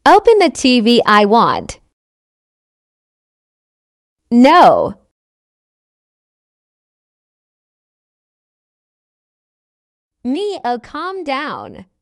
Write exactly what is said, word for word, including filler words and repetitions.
Open the T V I want. No. Me, oh, calm down.